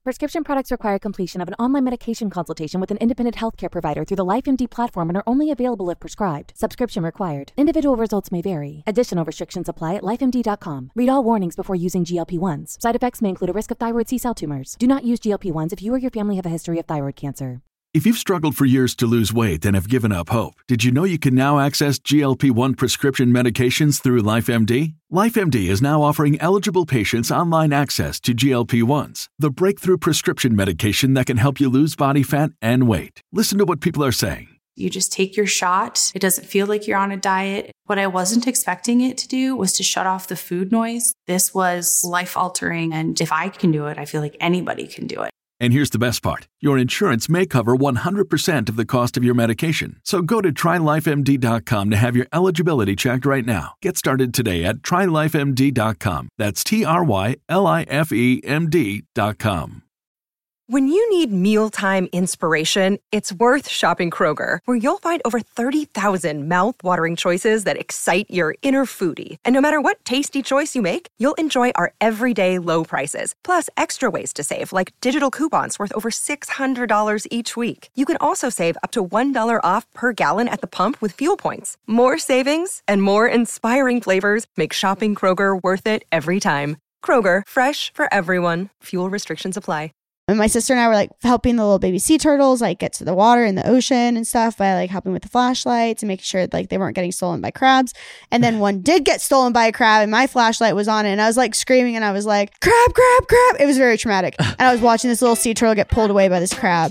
Prescription products require completion of an online medication consultation with an independent healthcare provider through the LifeMD platform and are only available if prescribed. Subscription required. Individual results may vary. Additional restrictions apply at lifemd.com. Read all warnings before using GLP-1s. Side effects may include a risk of thyroid C-cell tumors. Do not use GLP-1s if you or your family have a history of thyroid cancer. If you've struggled for years to lose weight and have given up hope, did you know you can now access GLP-1 prescription medications through LifeMD? LifeMD is now offering eligible patients online access to GLP-1s, the breakthrough prescription medication that can help you lose body fat and weight. Listen to what people are saying. You just take your shot. It doesn't feel like you're on a diet. What I wasn't expecting it to do was to shut off the food noise. This was life-altering, and if I can do it, I feel like anybody can do it. And here's the best part. Your insurance may cover 100% of the cost of your medication. So go to trylifemd.com to have your eligibility checked right now. Get started today at trylifemd.com. That's TRYLIFEMD.com. When you need mealtime inspiration, it's worth shopping Kroger, where you'll find over 30,000 mouth-watering choices that excite your inner foodie. And no matter what tasty choice you make, you'll enjoy our everyday low prices, plus extra ways to save, like digital coupons worth over $600 each week. You can also save up to $1 off per gallon at the pump with fuel points. More savings and more inspiring flavors make shopping Kroger worth it every time. Kroger, fresh for everyone. Fuel restrictions apply. And my sister and I were like helping the little baby sea turtles like get to the water in the ocean and stuff by like helping with the flashlights and making sure like they weren't getting stolen by crabs. And then one did get stolen by a crab and my flashlight was on it and I was like screaming and I was like, crab, crab, crab. It was very traumatic. And I was watching this little sea turtle get pulled away by this crab.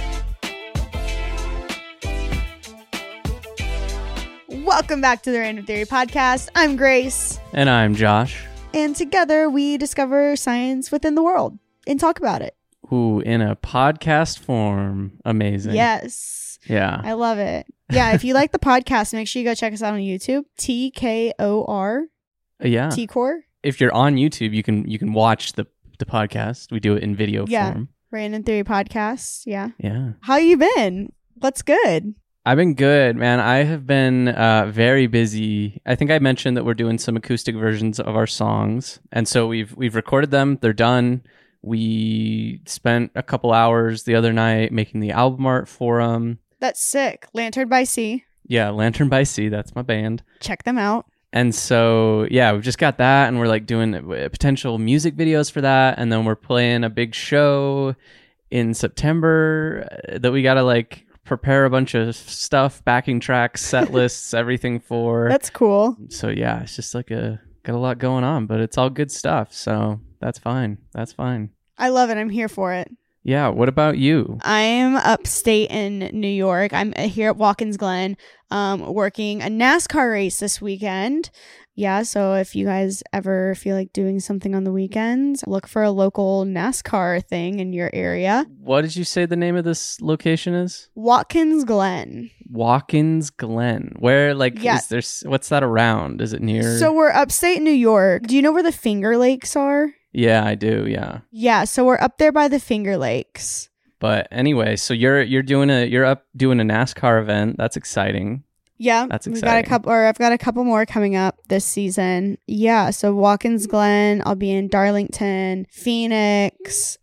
Welcome back to the Random Theory Podcast. I'm Grace. And I'm Josh. And together we discover science within the world and talk about it. Ooh, in a podcast form. Amazing. Yes. Yeah. I love it. Yeah, if you like the podcast, make sure you go check us out on YouTube. TKOR. Yeah. TKOR. If you're on YouTube, you can watch the podcast. We do it in video form. Random Theory Podcast. Yeah. Yeah. How you been? What's good? I've been good, man. I have been very busy. I think I mentioned that we're doing some acoustic versions of our songs. And so we've recorded them. They're done. We spent a couple hours the other night making the album art for them. That's sick. Lantern by Sea. Yeah, Lantern by Sea. That's my band. Check them out. And so, yeah, we've just got that, and we're like doing potential music videos for that, and then we're playing a big show in September that we gotta like prepare a bunch of stuff, backing tracks, set lists, everything for. That's cool. So yeah, it's just like got a lot going on, but it's all good stuff. So that's fine. That's fine. I love it. I'm here for it. Yeah. What about you? I'm upstate in New York. I'm here at Watkins Glen, working a NASCAR race this weekend. Yeah, so if you guys ever feel like doing something on the weekends, look for a local NASCAR thing in your area. What did you say the name of this location is? Watkins Glen. Watkins Glen. Where, like, is there, what's that around? Is it near? So we're upstate New York. Do you know where the Finger Lakes are? Yeah, I do, yeah. Yeah, so we're up there by the Finger Lakes. But anyway, so you're up doing a NASCAR event. That's exciting. Yeah, that's exciting. I've got a couple more coming up this season. Yeah, so Watkins Glen, I'll be in Darlington, Phoenix,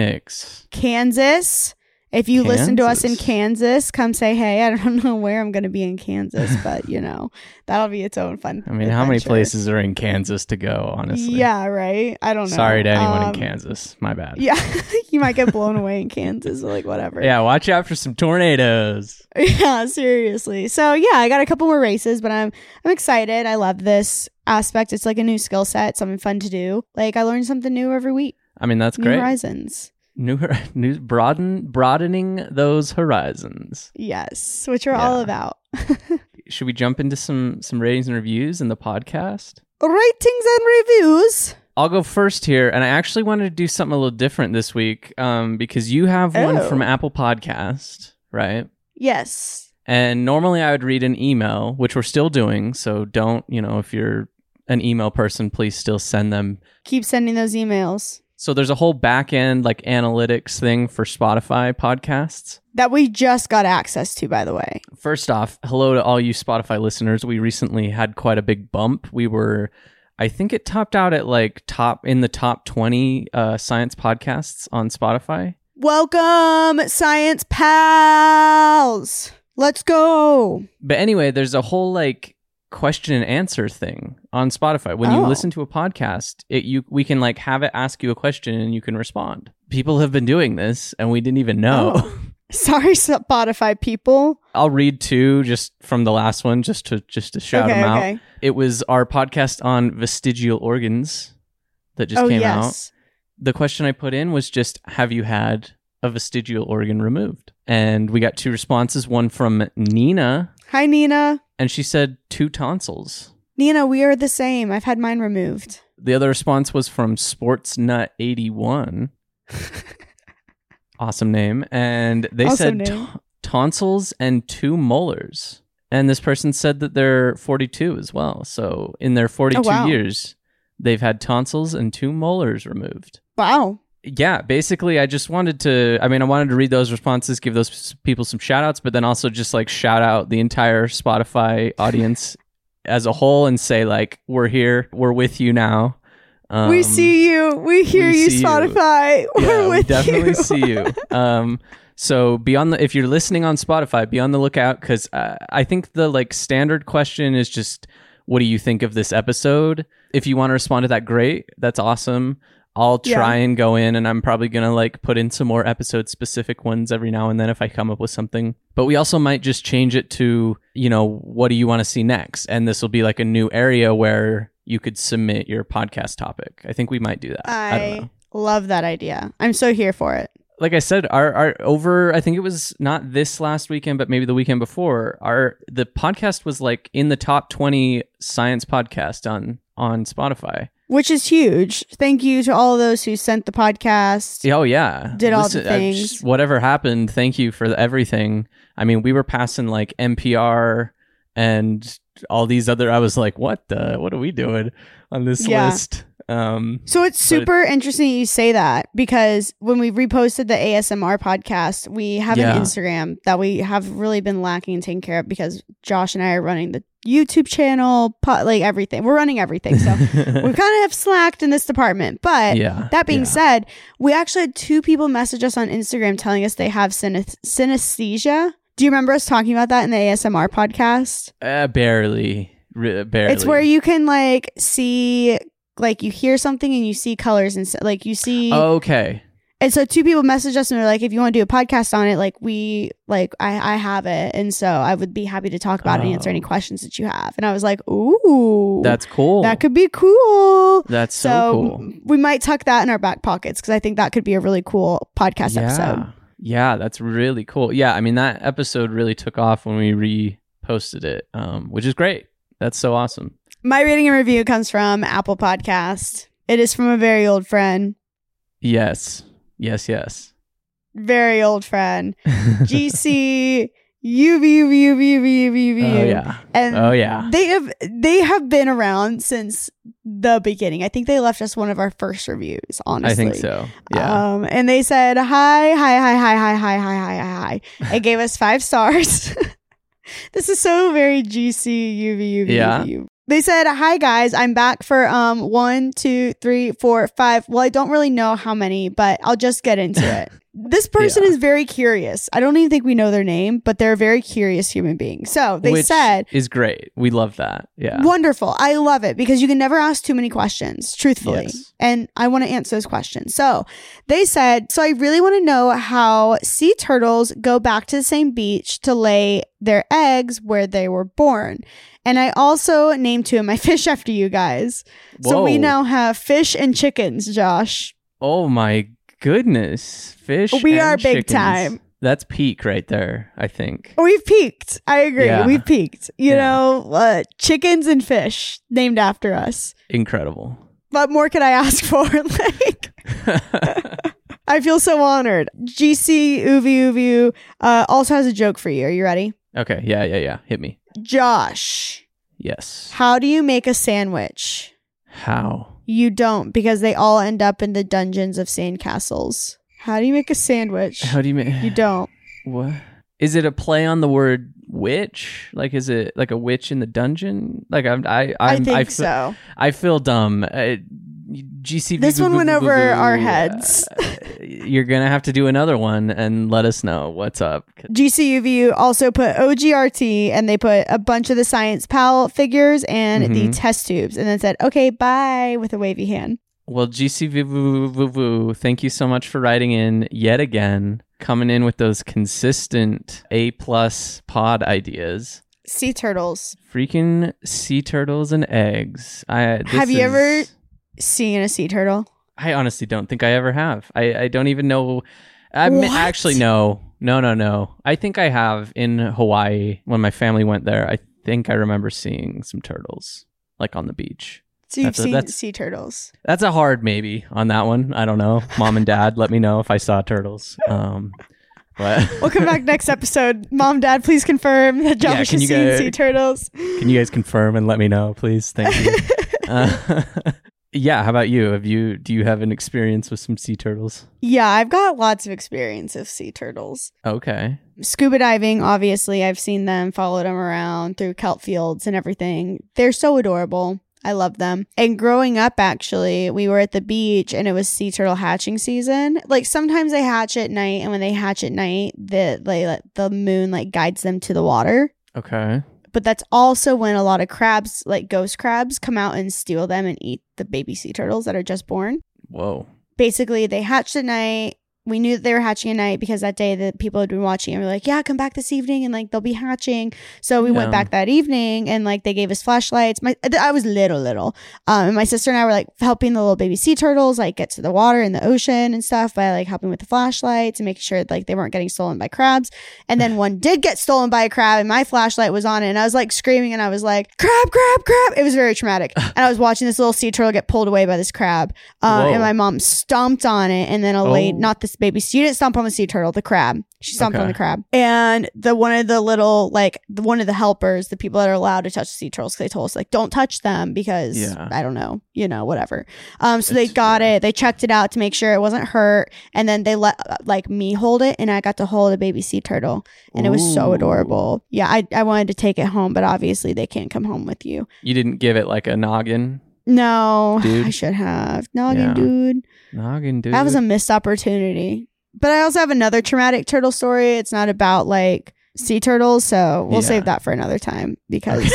Kansas. If you listen to us in Kansas, come say hey. I don't know where I'm going to be in Kansas, but you know, that'll be its own fun. I mean, how many places are in Kansas to go, honestly? Yeah, right. I don't know. Sorry to anyone in Kansas. My bad. Yeah, you might get blown away in Kansas, like whatever. Yeah, watch out for some tornadoes. Yeah, seriously. So yeah, I got a couple more races, but I'm excited. I love this aspect. It's like a new skill set, something fun to do. Like I learn something new every week. I mean, that's great. New horizons. New broadening those horizons. Yes, which we're all about. Should we jump into some ratings and reviews in the podcast? Ratings and reviews. I'll go first here, and I actually wanted to do something a little different this week because you have one from Apple Podcast, right? Yes. And normally I would read an email, which we're still doing, so don't, if you're an email person, please still send them. Keep sending those emails. So there's a whole back-end like analytics thing for Spotify podcasts. That we just got access to, by the way. First off, hello to all you Spotify listeners. We recently had quite a big bump. We were, I think it topped out at like in the top 20 science podcasts on Spotify. Welcome, science pals. Let's go. But anyway, there's a whole like question and answer thing on Spotify. When you listen to a podcast, we can like have it ask you a question and you can respond. People have been doing this and we didn't even know. Oh. Sorry, Spotify people. I'll read two just from the last one, just to shout them out. Okay. It was our podcast on vestigial organs that just came out. The question I put in was just, have you had a vestigial organ removed? And we got two responses. One from Nina. Hi, Nina. And she said 2 tonsils. Nina, we are the same. I've had mine removed. The other response was from Sportsnut81. Awesome name. And they awesome said tonsils and 2 molars. And this person said that they're 42 as well. So in their 42 years, they've had tonsils and 2 molars removed. Wow. Yeah, basically, I wanted to read those responses, give those people some shout outs, but then also just like shout out the entire Spotify audience as a whole and say like, we're here, we're with you now. We see you. We hear you, Spotify. We're with you. We definitely see you. So if you're listening on Spotify, be on the lookout, because I think the like standard question is just, what do you think of this episode? If you want to respond to that, great. That's awesome. I'll try and go in, and I'm probably going to like put in some more episode specific ones every now and then if I come up with something. But we also might just change it to, what do you want to see next? And this will be like a new area where you could submit your podcast topic. I think we might do that. I don't know. Love that idea. I'm so here for it. Like I said, I think it was not this last weekend, but maybe the weekend before, the podcast was like in the top 20 science podcast on Spotify. Which is huge. Thank you to all of those who sent the podcast. Oh, yeah. Did all the things. Whatever happened, thank you for everything. I mean, we were passing like NPR and all these other... I was like, what are we doing on this list? So it's super interesting you say that, because when we reposted the ASMR podcast, we have an Instagram that we have really been lacking and taking care of, because Josh and I are running the YouTube channel, like everything. We're running everything. So we kind of have slacked in this department. But that being said, we actually had 2 people message us on Instagram telling us they have synesthesia. Do you remember us talking about that in the ASMR podcast? Barely. It's where you can like see... Like you hear something and you see colors and like you see. Oh, okay. And so 2 people messaged us and they're like, if you want to do a podcast on it, I have it. And so I would be happy to talk about it and answer any questions that you have. And I was like, ooh. That's cool. That could be cool. That's so cool. We might tuck that in our back pockets, because I think that could be a really cool podcast episode. Yeah, that's really cool. Yeah, I mean, that episode really took off when we reposted it, which is great. That's so awesome. My rating and review comes from Apple Podcast. It is from a very old friend. Yes. Very old friend. GC UV. Oh yeah. And they have been around since the beginning. I think they left us one of our first reviews, honestly. I think so. Yeah. And they said hi. It gave us 5 stars. This is so very GC UV. Yeah. They said, hi guys, I'm back for 1, 2, 3, 4, 5. Well, I don't really know how many, but I'll just get into it. This person is very curious. I don't even think we know their name, but they're a very curious human being. So they said... is great. We love that. Yeah. Wonderful. I love it, because you can never ask too many questions, truthfully. Yes. And I want to answer those questions. So they said, so I really want to know how sea turtles go back to the same beach to lay their eggs where they were born. And I also named 2 of my fish after you guys. Whoa. So we now have fish and chickens, Josh. Oh my goodness. Fish We and are big chickens. time. That's peak right there, I think. We've peaked. I agree. Yeah. We've peaked. You know, chickens and fish named after us. Incredible. What more could I ask for? I feel so honored. GC Uvu also has a joke for you. Are you ready? Okay. Yeah. Hit me. Josh. Yes. How do you make a sandwich? How? You don't, because they all end up in the dungeons of sandcastles. How do you make a sandwich? How do you make... You don't. What? Is it a play on the word witch? Like, is it like a witch in the dungeon? Like, so. I feel dumb. GCV. This one went over our heads. You're gonna have to do another one and let us know what's up. GCUVU also put OGRT, and they put a bunch of the Science Pal figures and the test tubes, and then said, "Okay, bye," with a wavy hand. Well, GCVV, thank you so much for writing in yet again, coming in with those consistent A+ pod ideas. Sea turtles. Freaking sea turtles and eggs. Have you ever seen a sea turtle? I honestly don't think I ever have. I don't even know. Actually, no. I think I have in Hawaii when my family went there. I think I remember seeing some turtles, like on the beach. So you've seen sea turtles. That's a hard maybe on that one. I don't know. Mom and Dad, let me know if I saw turtles. But we'll come back next episode. Mom, Dad, please confirm that Josh has seen sea turtles. Can you guys confirm and let me know, please? Thank you. Yeah, how about you? Do you have an experience with some sea turtles? Yeah, I've got lots of experience with sea turtles. Okay. Scuba diving, obviously, I've seen them, followed them around through kelp fields and everything. They're so adorable. I love them. And growing up, actually, we were at the beach and it was sea turtle hatching season. Like sometimes they hatch at night, and when they hatch at night, the moon like guides them to the water. Okay. But that's also when a lot of crabs, like ghost crabs, come out and steal them and eat the baby sea turtles that are just born. Whoa. Basically, they hatched at night. We knew that they were hatching at night because that day the people had been watching and we were like, yeah, come back this evening and like they'll be hatching. So we went back that evening and like they gave us flashlights. I was little. And my sister and I were like helping the little baby sea turtles like get to the water in the ocean and stuff by like helping with the flashlights and making sure like they weren't getting stolen by crabs. And then one did get stolen by a crab and my flashlight was on it and I was like screaming and I was like, crab. It was very traumatic. And I was watching this little sea turtle get pulled away by this crab. And my mom stomped on it, and then not this baby. She didn't stomp on the sea turtle, the crab. She stomped on the crab. And one of the helpers, the people that are allowed to touch the sea turtles, they told us like, don't touch them because I don't know, whatever. So they got it. They checked it out to make sure it wasn't hurt. And then they let like me hold it, and I got to hold a baby sea turtle, and it was so adorable. Yeah, I wanted to take it home, but obviously they can't come home with you. You didn't give it like a noggin? No, dude. I should have. Noggin dude. That was a missed opportunity. But I also have another traumatic turtle story. It's not about like sea turtles, so we'll save that for another time because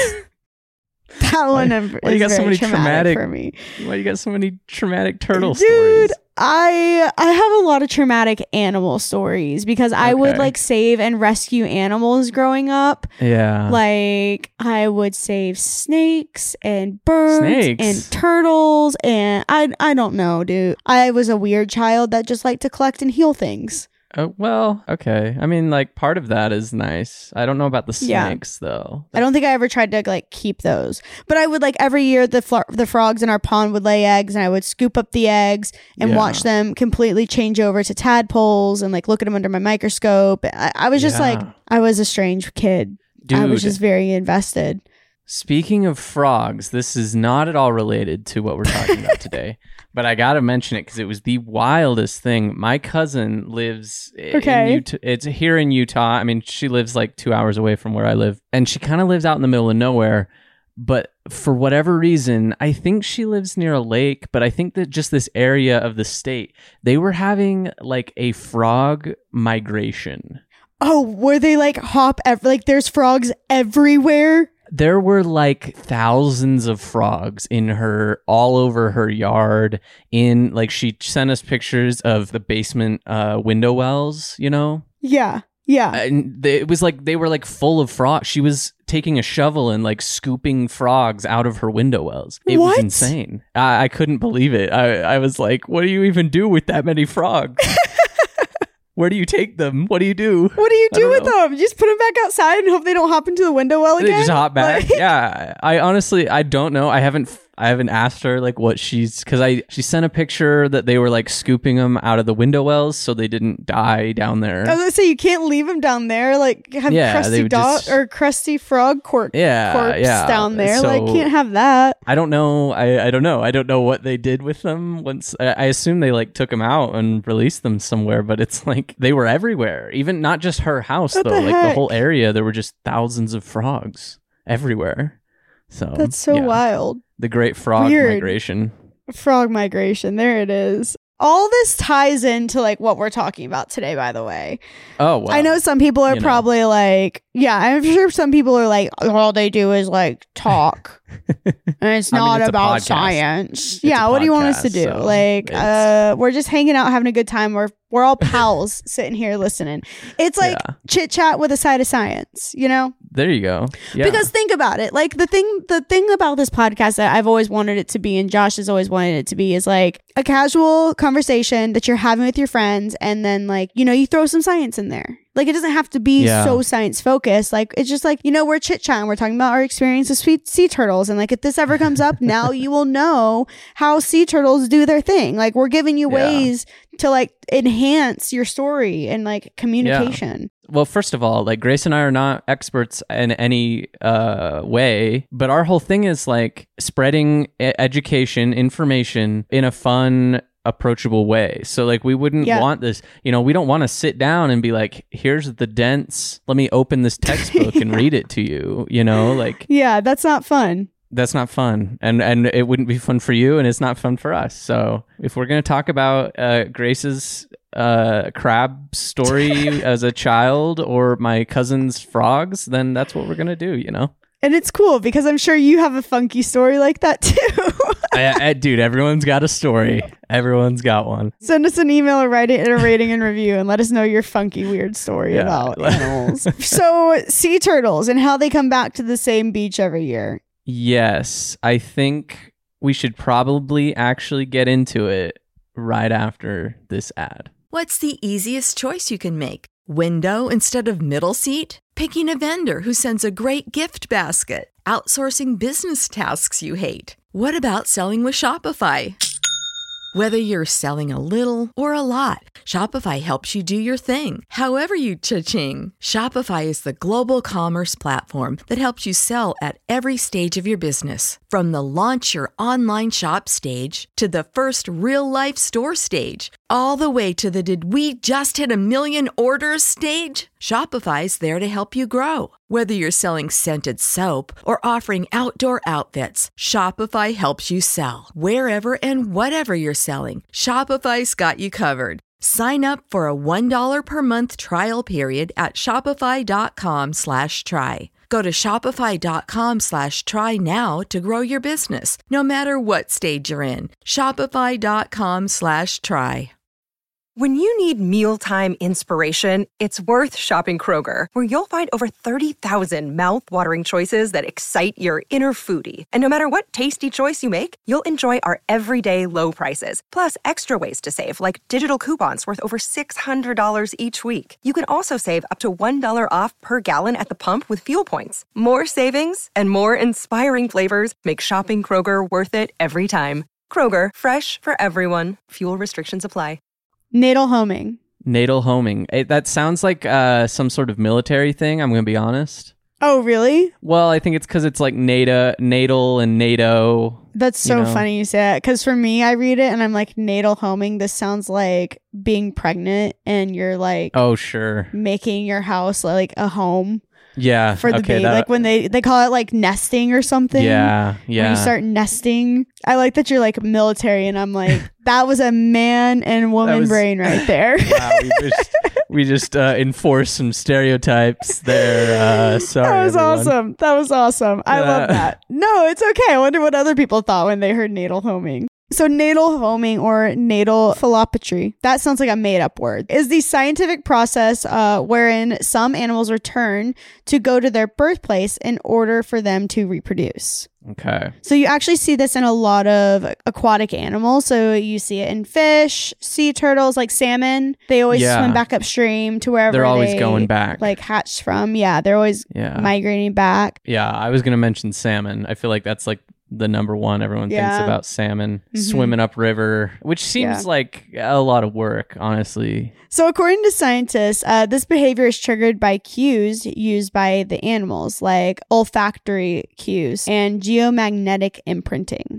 that one is very traumatic for me. Why you got so many traumatic turtle Dude, stories? I have a lot of traumatic animal stories because I would like save and rescue animals growing up. Yeah. Like I would save snakes and birds and turtles, and I don't know, dude. I was a weird child that just liked to collect and heal things. Oh, well, okay. I mean, like, part of that is nice. I don't know about the snakes, though. I don't think I ever tried to, like, keep those. But I would, like, every year the frogs in our pond would lay eggs, and I would scoop up the eggs and watch them completely change over to tadpoles and, like, look at them under my microscope. I was just, like, I was a strange kid. Dude, I was just very invested. Speaking of frogs, this is not at all related to what we're talking about today. But I got to mention it because it was the wildest thing. My cousin lives in Utah. It's here in Utah. I mean, she lives like 2 hours away from where I live. And she kind of lives out in the middle of nowhere. But for whatever reason, I think she lives near a lake. But I think that just this area of the state, they were having like a frog migration. Oh, where they like like there's frogs everywhere? There were like thousands of frogs all over her yard. She sent us pictures of the basement window wells, Yeah. And it was like they were like full of frogs. She was taking a shovel and like scooping frogs out of her window wells. It was insane. I couldn't believe it. I was like, what do you even do with that many frogs? Where do you take them? What do you do? What do you do with them? You just put them back outside and hope they don't hop into the window well again? They just hop back? Yeah. I honestly don't know. I haven't I haven't asked her like what because she sent a picture that they were like scooping them out of the window wells so they didn't die down there. I was gonna say you can't leave them down there. Like have crusty frog corpse down there. So, like can't have that. I don't know. I don't know. I don't know what they did with them once. I assume they like took them out and released them somewhere, but it's like they were everywhere. Even not just her house though. Like the whole area, there were just thousands of frogs everywhere. So that's so wild. The great frog migration. Frog migration. There it is. All this ties into like what we're talking about today, by the way. Oh, wow. I know some people are probably like, yeah, I'm sure some people are like, all they do is like talk. And it's not about science. Yeah, what do you want us to do? So like, we're just hanging out, having a good time. We're all pals sitting here listening. It's like chit chat with a side of science, you know? There you go. Yeah. Because think about it. Like the thing about this podcast that I've always wanted it to be, and Josh has always wanted it to be, is like a casual conversation that you're having with your friends, and then like, you know, you throw some science in there. Like it doesn't have to be so science focused. Like it's just like, you know, we're chit chatting. We're talking about our experience with sea turtles. And like if this ever comes up, now you will know how sea turtles do their thing. Like we're giving you ways to like enhance your story and like communication. Yeah. Well, first of all, like Grace and I are not experts in any way, but our whole thing is like spreading education, information in a fun, approachable way. So like we wouldn't want this, you know, we don't want to sit down and be like, here's the dense, let me open this textbook and read it to you, you know, like that's not fun. That's not fun, and it wouldn't be fun for you, and it's not fun for us. So if we're going to talk about Grace's crab story as a child or my cousin's frogs, then that's what we're going to do, you know? And it's cool because I'm sure you have a funky story like that too. Dude, everyone's got a story. Everyone's got one. Send us an email or write it in a rating and review and let us know your funky, weird story about animals. So sea turtles and how they come back to the same beach every year. Yes, I think we should probably actually get into it right after this ad. What's the easiest choice you can make? Window instead of middle seat? Picking a vendor who sends a great gift basket? Outsourcing business tasks you hate? What about selling with Shopify? Whether you're selling a little or a lot, Shopify helps you do your thing, however you cha-ching. Shopify is the global commerce platform that helps you sell at every stage of your business. From the launch your online shop stage to the first real-life store stage, all the way to the did we just hit 1 million orders stage. Shopify's there to help you grow. Whether you're selling scented soap or offering outdoor outfits, Shopify helps you sell. Wherever and whatever you're selling, Shopify's got you covered. Sign up for a $1 per month trial period at shopify.com/try. Go to shopify.com/try now to grow your business, no matter what stage you're in. Shopify.com/try. When you need mealtime inspiration, it's worth shopping Kroger, where you'll find over 30,000 mouth-watering choices that excite your inner foodie. And no matter what tasty choice you make, you'll enjoy our everyday low prices, plus extra ways to save, like digital coupons worth over $600 each week. You can also save up to $1 off per gallon at the pump with fuel points. More savings and more inspiring flavors make shopping Kroger worth it every time. Kroger, fresh for everyone. Fuel restrictions apply. Natal homing. Natal homing. That sounds like some sort of military thing, I'm going to be honest. Oh, really? Well, I think it's because it's like natal and NATO. That's so funny you say that. Because for me, I read it and I'm like, natal homing. This sounds like being pregnant and you're like, oh, sure, making your house like a home. Yeah. For the baby. Like when they call it like nesting or something. Yeah. Yeah. When you start nesting. I like that you're like military and I'm like, that was a man and woman brain right there. Wow. We just enforced some stereotypes there. Sorry. That was everyone. awesome. That was awesome. I love that. No, it's okay. I wonder what other people thought when they heard natal homing. So natal homing or natal phallopatry, that sounds like a made-up word, is the scientific process wherein some animals return to go to their birthplace in order for them to reproduce. Okay. So you actually see this in a lot of aquatic animals. So you see it in fish, sea turtles, like salmon. They always swim back upstream to wherever they're always going back. Like hatched from. Yeah, they're always migrating back. Yeah, I was going to mention salmon. I feel like that's like the number one. Everyone thinks Yeah. about salmon swimming upriver, which seems like a lot of work, honestly. So according to scientists, this behavior is triggered by cues used by the animals, like olfactory cues and geomagnetic imprinting.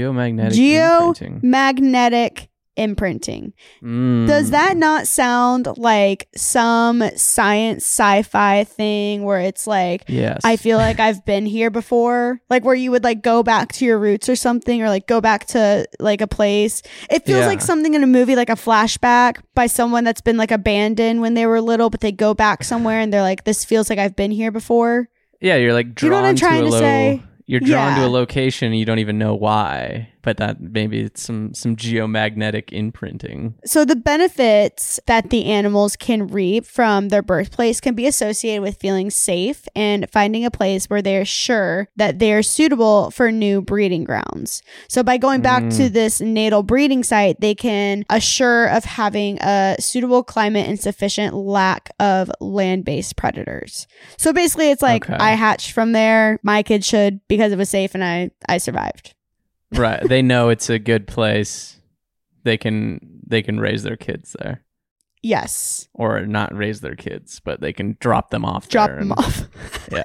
Geomagnetic imprinting. Does that not sound like some science sci-fi thing where it's like, Yes. I feel like I've been here before, like where you would like go back to your roots or something, or like go back to like a place? It feels like something in a movie, like a flashback by someone that's been like abandoned when they were little, but they go back somewhere and they're like, this feels like I've been here before. Yeah, you're like drawn You know what I'm trying to say? You're drawn to Yeah. a location and you don't even know why, but that maybe it's some geomagnetic imprinting. So the benefits that the animals can reap from their birthplace can be associated with feeling safe and finding a place where they are sure that they are suitable for new breeding grounds. So by going back to this natal breeding site, they can assure of having a suitable climate and sufficient lack of land-based predators. So basically it's like, Okay. I hatched from there, my kid should, because it was safe and I survived. Right. They know it's a good place. They can raise their kids there. Yes. Or not raise their kids, but they can drop them off Drop there them and- off. Yeah.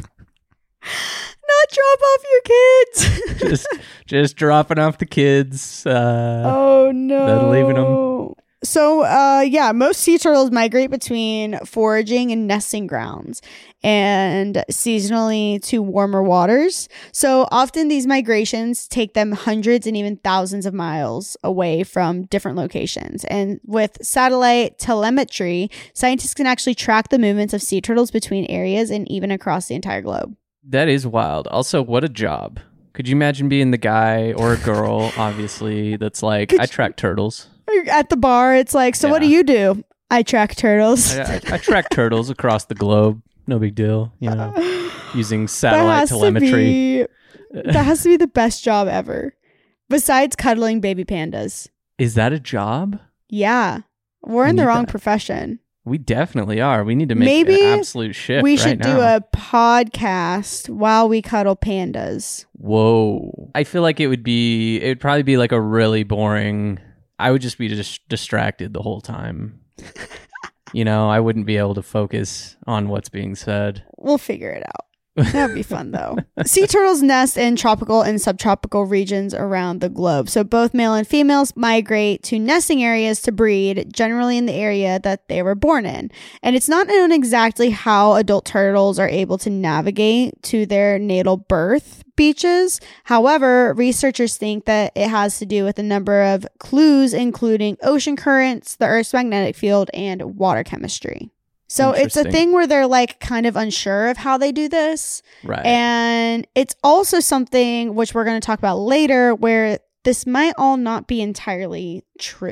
Not drop off your kids. just dropping off the kids. Oh no. Then leaving them. So most sea turtles migrate between foraging and nesting grounds and seasonally to warmer waters. So often these migrations take them hundreds and even thousands of miles away from different locations. And with satellite telemetry, scientists can actually track the movements of sea turtles between areas and even across the entire globe. That is wild. Also, what a job. Could you imagine being the guy or a girl, obviously, that's like, I track turtles. At the bar, it's like, so what do you do? I track turtles. I track turtles across the globe. No big deal, you know, using satellite telemetry. That has to be the best job ever. Besides cuddling baby pandas. Is that a job? Yeah. We're in We the need wrong that. profession. We definitely are. We need to make Maybe an absolute shift We right should do now. a podcast while we cuddle pandas. Whoa. I feel like it would probably be like a really boring, I would just be distracted the whole time. You know, I wouldn't be able to focus on what's being said. We'll figure it out. That'd be fun though. Sea turtles nest in tropical and subtropical regions around the globe. So both male and females migrate to nesting areas to breed, generally in the area that they were born in. And it's not known exactly how adult turtles are able to navigate to their natal birth beaches. However, researchers think that it has to do with a number of clues, including ocean currents, the Earth's magnetic field, and water chemistry. So it's a Interesting. thing where they're like kind of unsure of how they do this. Right. And it's also something which we're going to talk about later where this might all not be entirely true.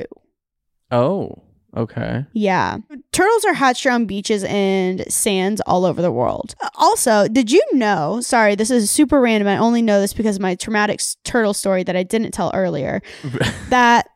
Oh, okay. Yeah. Turtles are hatched around beaches and sands all over the world. Also, did you know, sorry, this is super random. I only know this because of my traumatic turtle story that I didn't tell earlier, that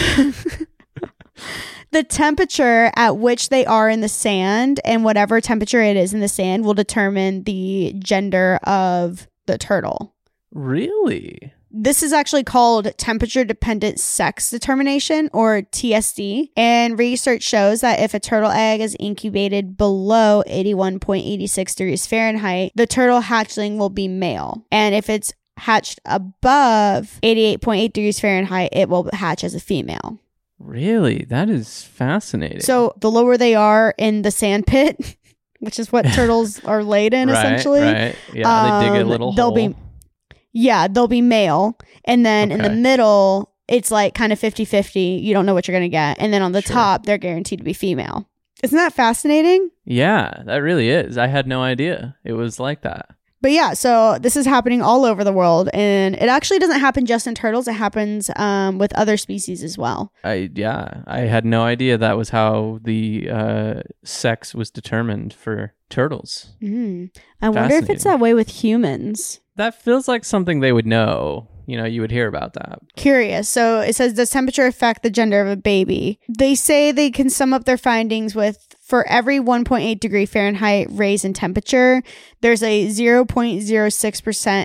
the temperature at which they are in the sand and whatever temperature it is in the sand will determine the gender of the turtle. Really? This is actually called temperature dependent sex determination, or TSD. And research shows that if a turtle egg is incubated below 81.86 degrees Fahrenheit, the turtle hatchling will be male. And if it's hatched above 88.8 degrees Fahrenheit, it will hatch as a female. Really? That is fascinating. So the lower they are in the sand pit, which is what turtles are laid in, essentially. Right. Yeah, they dig a little they'll hole. they'll be male. And then in the Okay. middle, it's like kind of 50-50. You don't know what you're going to get. And then on the Sure. top, they're guaranteed to be female. Isn't that fascinating? Yeah, that really is. I had no idea it was like that. But yeah, so this is happening all over the world. And it actually doesn't happen just in turtles. It happens with other species as well. I had no idea that was how the sex was determined for turtles. I wonder if it's Fascinating. that way with humans. That feels like something they would know. You know, you would hear about that. Curious. So it says, does temperature affect the gender of a baby? They say they can sum up their findings with, for every 1.8 degree Fahrenheit raise in temperature, there's a 0.06%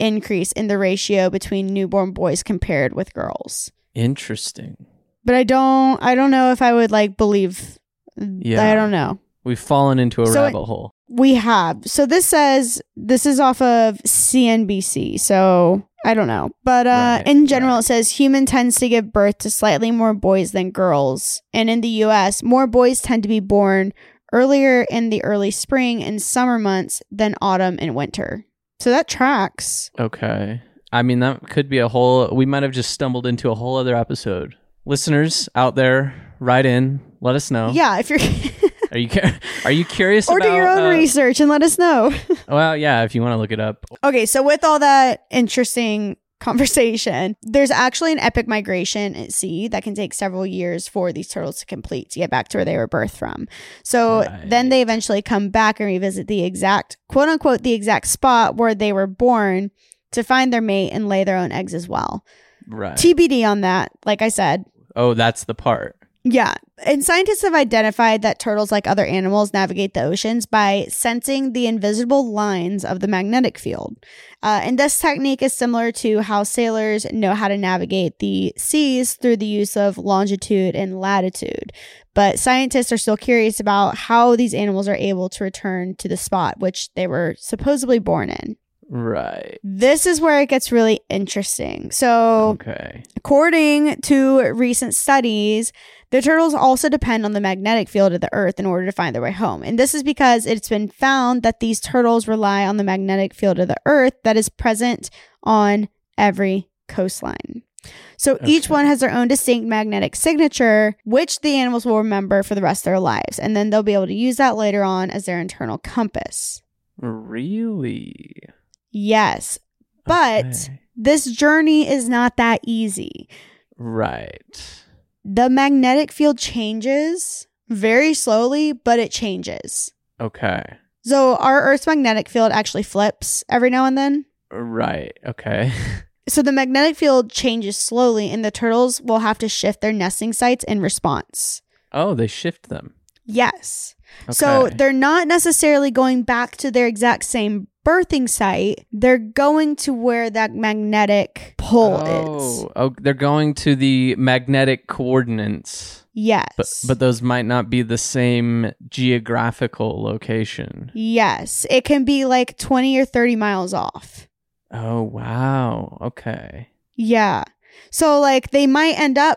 increase in the ratio between newborn boys compared with girls. Interesting. But I don't know if I would like believe. Yeah. I don't know. We've fallen into a rabbit hole. We have. So this says, this is off of CNBC. So I don't know. But in general, it says human tends to give birth to slightly more boys than girls. And in the US, more boys tend to be born earlier in the early spring and summer months than autumn and winter. So that tracks. Okay. I mean, that could be we might have just stumbled into a whole other episode. Listeners out there, write in, let us know. Yeah, if you're... Are you curious or about... Or do your own research and let us know. Well, yeah, if you want to look it up. Okay, so with all that interesting conversation, there's actually an epic migration at sea that can take several years for these turtles to complete to get back to where they were birthed from. So then they eventually come back and revisit the exact, quote unquote, the exact spot where they were born to find their mate and lay their own eggs as well. Right. TBD on that, like I said. Oh, that's the part. Yeah. And scientists have identified that turtles, like other animals, navigate the oceans by sensing the invisible lines of the magnetic field. And this technique is similar to how sailors know how to navigate the seas through the use of longitude and latitude. But scientists are still curious about how these animals are able to return to the spot which they were supposedly born in. Right. This is where it gets really interesting. So, according to recent studies, the turtles also depend on the magnetic field of the Earth in order to find their way home. And this is because it's been found that these turtles rely on the magnetic field of the Earth that is present on every coastline. So each one has their own distinct magnetic signature, which the animals will remember for the rest of their lives. And then they'll be able to use that later on as their internal compass. Really? Yes. But this journey is not that easy. Right. The magnetic field changes very slowly, but it changes. Okay. So our Earth's magnetic field actually flips every now and then. Right. Okay. So the magnetic field changes slowly, and the turtles will have to shift their nesting sites in response. Oh, they shift them. Yes. Okay. So they're not necessarily going back to their exact same birthing site. They're going to where that magnetic pole is. Oh, they're going to the magnetic coordinates. Yes. But those might not be the same geographical location. Yes. It can be like 20 or 30 miles off. Oh, wow. Okay. Yeah. So like they might end up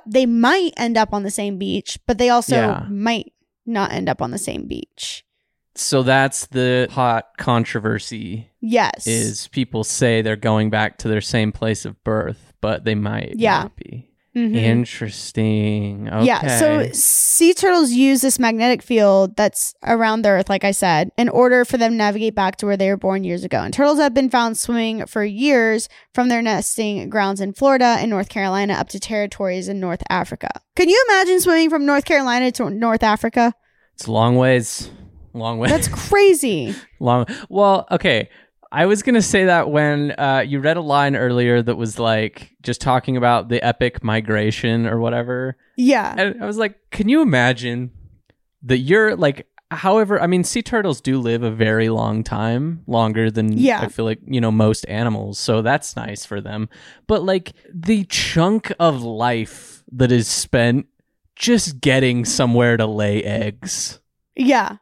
on the same beach, but they also might not end up on the same beach. So that's the hot controversy. Yes. Is people say they're going back to their same place of birth, but they might not be. Mm-hmm. Interesting. Okay. Yeah. So sea turtles use this magnetic field that's around the Earth, like I said, in order for them to navigate back to where they were born years ago. And turtles have been found swimming for years from their nesting grounds in Florida and North Carolina up to territories in North Africa. Can you imagine swimming from North Carolina to North Africa? It's a long ways. Long way. That's crazy. Well, okay. I was going to say that when you read a line earlier that was like just talking about the epic migration or whatever. Yeah. And I was like, can you imagine that you're like, however, I mean, sea turtles do live a very long time, longer than I feel like, most animals. So that's nice for them. But like the chunk of life that is spent just getting somewhere to lay eggs. Yeah.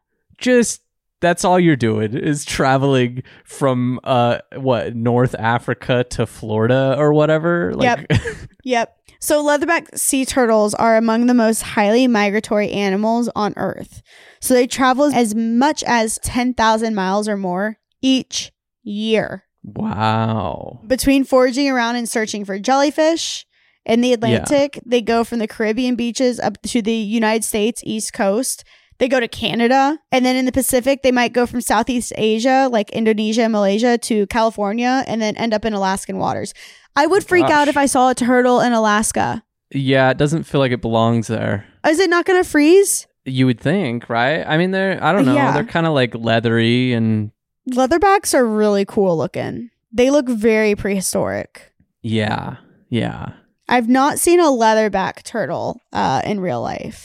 That's all you're doing is traveling from North Africa to Florida or whatever. Like, Yep. So leatherback sea turtles are among the most highly migratory animals on Earth. So they travel as much as 10,000 miles or more each year. Wow. Between foraging around and searching for jellyfish. In the Atlantic, they go from the Caribbean beaches up to the United States East Coast. They go to Canada. And then in the Pacific, they might go from Southeast Asia, like Indonesia and Malaysia, to California, and then end up in Alaskan waters. I would freak out if I saw a turtle in Alaska. Yeah, it doesn't feel like it belongs there. Is it not going to freeze? You would think, right? I mean, I don't know. They're kind of like leathery and... Leatherbacks are really cool looking. They look very prehistoric. Yeah. I've not seen a leatherback turtle in real life.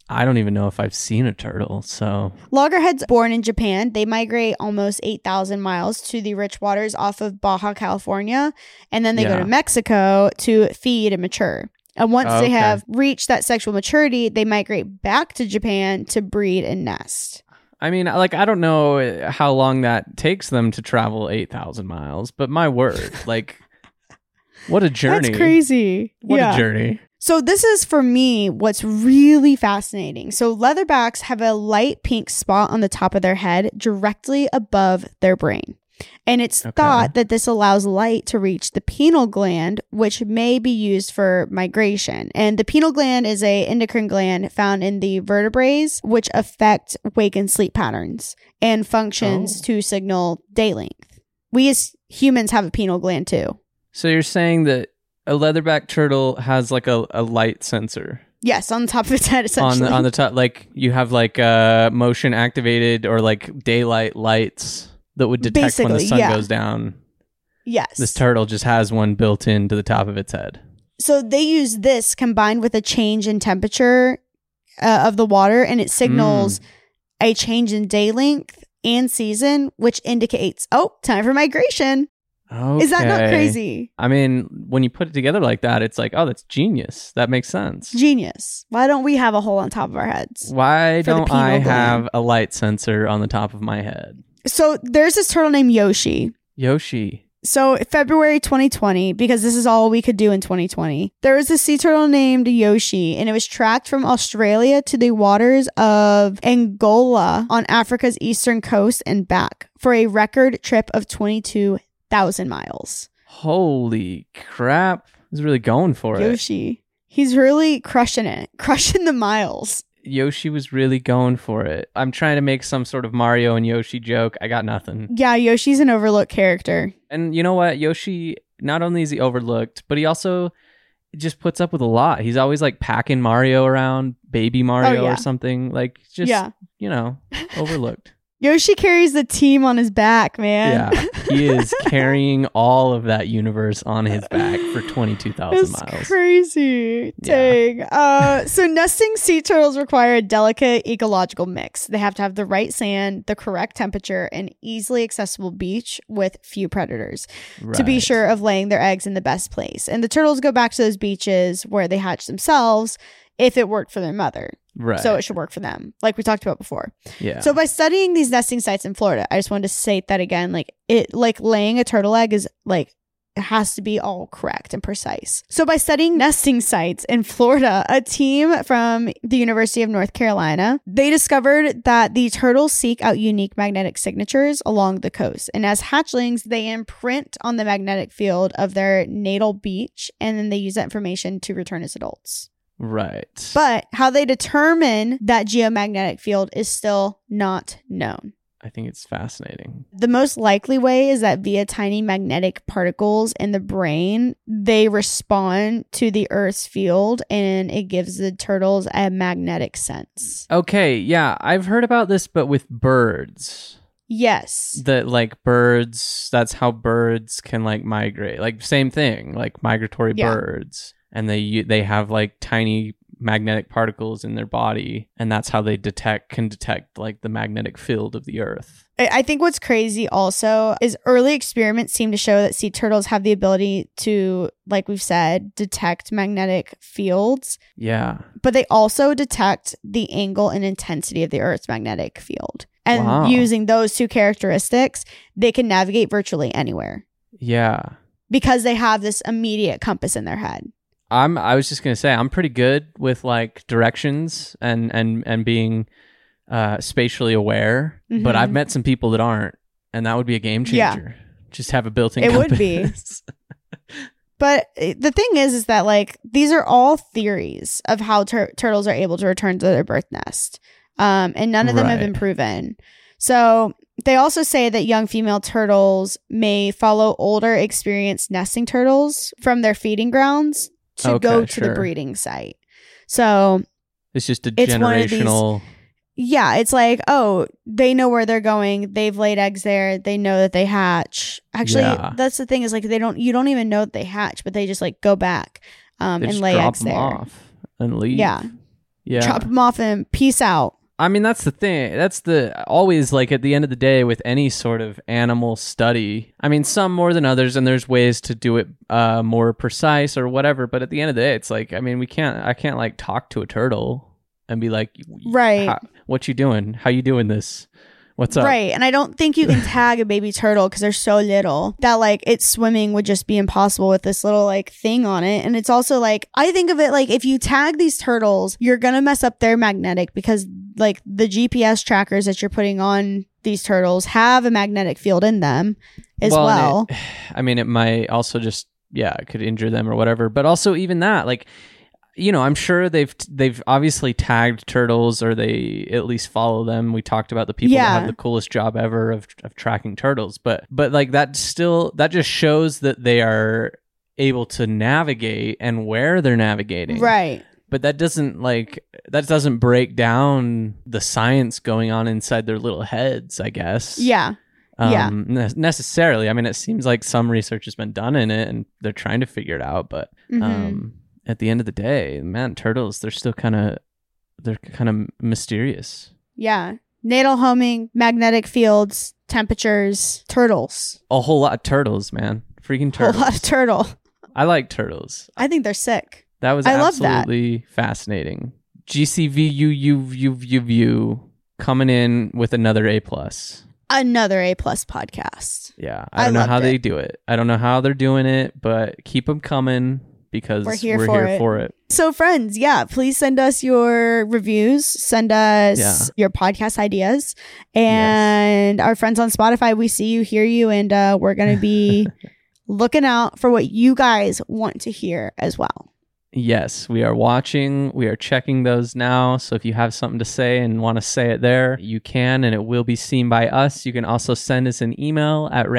I don't even know if I've seen a turtle, so... Loggerheads born in Japan, they migrate almost 8,000 miles to the rich waters off of Baja California, and then they go to Mexico to feed and mature. And once they have reached that sexual maturity, they migrate back to Japan to breed and nest. I mean, like, I don't know how long that takes them to travel 8,000 miles, but my word, like, what a journey. That's crazy. What a journey. So this is, for me, what's really fascinating. So leatherbacks have a light pink spot on the top of their head directly above their brain. And it's thought that this allows light to reach the pineal gland, which may be used for migration. And the pineal gland is a endocrine gland found in the vertebrae, which affect wake and sleep patterns and functions to signal day length. We as humans have a pineal gland too. So you're saying that a leatherback turtle has like a light sensor? Yes, on the top of its head, essentially. On the top, like you have like motion activated or like daylight lights that would detect when the sun goes down. Yes. This turtle just has one built into the top of its head. So they use this combined with a change in temperature of the water, and it signals a change in day length and season, which indicates, time for migration. Okay. Is that not crazy? I mean, when you put it together like that, it's like, oh, that's genius. That makes sense. Genius. Why don't we have a hole on top of our heads? Why don't I have a light sensor on the top of my head? So there's this turtle named Yoshi. So February 2020, because this is all we could do in 2020, there was a sea turtle named Yoshi, and it was tracked from Australia to the waters of Angola on Africa's eastern coast and back for a record trip of 22,000 miles. Holy crap. He's really going for Yoshi. He's really crushing the miles. Yoshi was really going for it. I'm trying to make some sort of Mario and Yoshi joke. I got nothing. Yeah, Yoshi's an overlooked character. And you know what? Yoshi, not only is he overlooked, but he also just puts up with a lot. He's always like packing Mario around, baby Mario or something. Like, just, overlooked. Yoshi carries the team on his back, man. Yeah, he is carrying all of that universe on his back for 22,000 miles. It's crazy. Dang. Yeah. So nesting sea turtles require a delicate ecological mix. They have to have the right sand, the correct temperature, and easily accessible beach with few predators to be sure of laying their eggs in the best place. And the turtles go back to those beaches where they hatch themselves if it worked for their mother. Right. So it should work for them, like we talked about before. Yeah. So by studying these nesting sites in Florida, I just wanted to state that again, like laying a turtle egg is like, it has to be all correct and precise. So by studying nesting sites in Florida, a team from the University of North Carolina, they discovered that the turtles seek out unique magnetic signatures along the coast. And as hatchlings, they imprint on the magnetic field of their natal beach, and then they use that information to return as adults. Right. But how they determine that geomagnetic field is still not known. I think it's fascinating. The most likely way is that via tiny magnetic particles in the brain, they respond to the Earth's field and it gives the turtles a magnetic sense. Okay, yeah, I've heard about this, but with birds. Yes. That like birds, that's how birds can like migrate. Like same thing, like migratory birds. And they have like tiny magnetic particles in their body, and that's how they can detect like the magnetic field of the Earth. I think what's crazy also is early experiments seem to show that sea turtles have the ability to, like we've said, detect magnetic fields. Yeah. But they also detect the angle and intensity of the Earth's magnetic field. And using those two characteristics, they can navigate virtually anywhere. Yeah. Because they have this immediate compass in their head. I was just gonna say I'm pretty good with like directions and being spatially aware, but I've met some people that aren't, and that would be a game changer. Just have a built-in compass. It would be. But the thing is that like these are all theories of how turtles are able to return to their birth nest, and none of them have been proven. So they also say that young female turtles may follow older, experienced nesting turtles from their feeding grounds to go to the breeding site. So it's just a generational... it's like, they know where they're going. They've laid eggs there. They know that they hatch. Actually, that's the thing is like you don't even know that they hatch, but they just like go back and lay eggs there. Off and leave. Yeah. Yeah. Chop them off and peace out. I mean, that's the thing. That's always like at the end of the day with any sort of animal study. I mean, some more than others, and there's ways to do it more precise or whatever. But at the end of the day, it's like, I mean, I can't like talk to a turtle and be like, right, what you doing? How you doing this? What's up? Right. And I don't think you can tag a baby turtle because they're so little that like it's swimming would just be impossible with this little like thing on it. And it's also like, I think of it like if you tag these turtles, you're going to mess up their magnetic because like the GPS trackers that you're putting on these turtles have a magnetic field in them as well. It might also just, it could injure them or whatever. But also even that, like, you know, I'm sure they've obviously tagged turtles or they at least follow them. We talked about the people that have the coolest job ever of tracking turtles, but like that just shows that they are able to navigate and where they're navigating. Right. But that doesn't break down the science going on inside their little heads, I guess. Yeah. Necessarily. I mean, it seems like some research has been done in it and they're trying to figure it out, but at the end of the day, man, turtles, they're still kind of mysterious. Yeah. Natal homing, magnetic fields, temperatures, turtles. A whole lot of turtles, man. Freaking turtles. A whole lot of turtle. I like turtles. I think they're sick. That was absolutely fascinating. GCVUU coming in with another A+. Another A+ podcast. Yeah. I don't know how they do it. I don't know how they're doing it, but keep them coming. Because we're here for it. So friends, please send us your reviews, send us your podcast ideas, and our friends on Spotify, we see you, hear you, and we're going to be looking out for what you guys want to hear as well. Yes, we are watching. We are checking those now. So if you have something to say and want to say it there, you can, and it will be seen by us. You can also send us an email at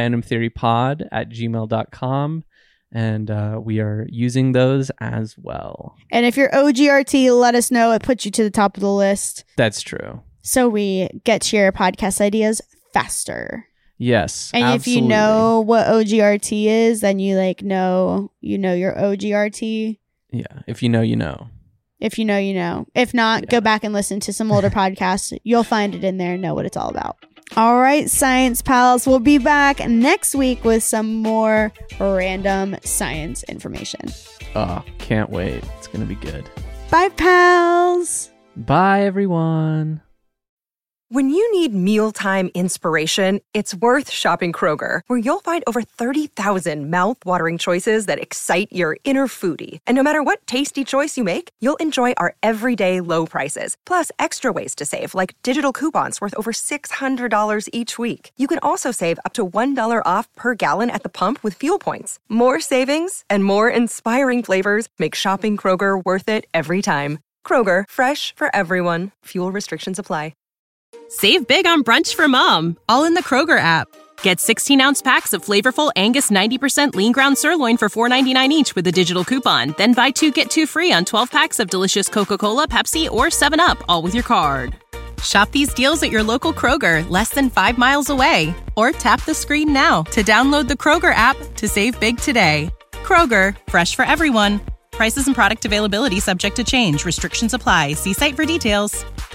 randomtheorypod@gmail.com. And we are using those as well. And if you're OGRT, let us know. It puts you to the top of the list. That's true. So we get to your podcast ideas faster. Yes, and absolutely. If you know what OGRT is, then you know your OGRT. Yeah, if you know, you know. If you know, you know. If not, go back and listen to some older podcasts. You'll find it in there and know what it's all about. All right, Science Pals, we'll be back next week with some more random science information. Oh, can't wait. It's going to be good. Bye, pals. Bye, everyone. When you need mealtime inspiration, it's worth shopping Kroger, where you'll find over 30,000 mouth-watering choices that excite your inner foodie. And no matter what tasty choice you make, you'll enjoy our everyday low prices, plus extra ways to save, like digital coupons worth over $600 each week. You can also save up to $1 off per gallon at the pump with fuel points. More savings and more inspiring flavors make shopping Kroger worth it every time. Kroger, fresh for everyone. Fuel restrictions apply. Save big on brunch for mom, all in the Kroger app. Get 16-ounce packs of flavorful Angus 90% lean ground sirloin for $4.99 each with a digital coupon. Then buy 2, get 2 free on 12 packs of delicious Coca-Cola, Pepsi, or 7-Up, all with your card. Shop these deals at your local Kroger, less than 5 miles away. Or tap the screen now to download the Kroger app to save big today. Kroger, fresh for everyone. Prices and product availability subject to change. Restrictions apply. See site for details.